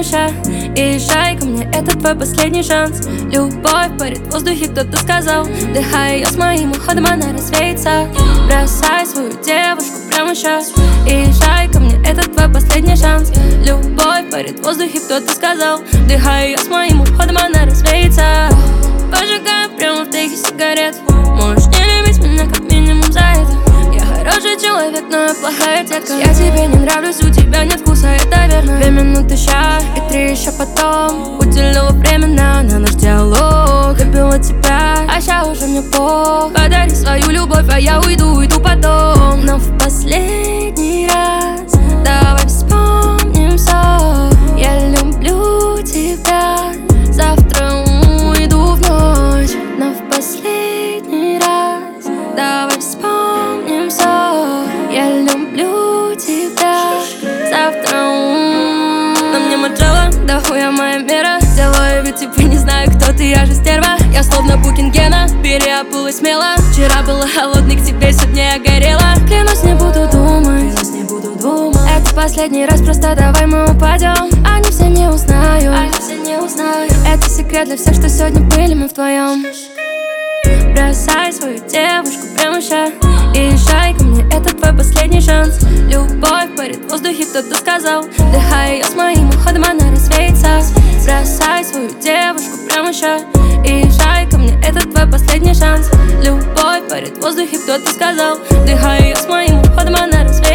ща. И езжай ко мне, это твой последний шанс. Любовь парит в воздухе, кто-то сказал. Вдыхай ее с моим уходом, она развеется. Бросай свою девушку прямо щас. И езжай ко мне, это твой последний шанс. Любовь парит в воздухе, кто-то сказал. Вдыхай ее с моим уходом, она развеется. Поджигаю прямо в тейке сигарет. Можешь не любить меня как минимум за это. Я хороший человек, но я плохая тетка. Я тебе не нравлюсь, у тебя нет вкуса, это верно. 2 минуты ща и 3 еще потом. Уделила временно на наш диалог. Любила тебя, а ща уже мне пох. Подари свою любовь, а я уйду потом. Но в последний раз давай вспомним все. Я люблю тебя. Завтра уйду в ночь. Но в последний раз давай вспомним все. Я люблю тебя. Завтра на мне Марджела, да хуя моя мера. Делаю вид, типа не знаю, кто ты, я же стерва. Я словно Букингена, переобулась смело. Вчера была холодной, к тебе сегодня я горела. Клянусь, не буду думать. Это последний раз, просто давай мы упадем. Они все не узнают. Это секрет для всех, что сегодня были мы вдвоем. Бросай свою девушку прямо ща. И езжай ко мне, это твой последний шанс. Любовь парит в воздухе, кто-то сказал. Вдыхай ее с моим уходом, она развеется. Бросай свою девушку прямо ща. И езжай ко мне, это твой последний шанс. Любовь парит в воздухе, кто-то сказал. Вдыхай ее с моим уходом, она развеется.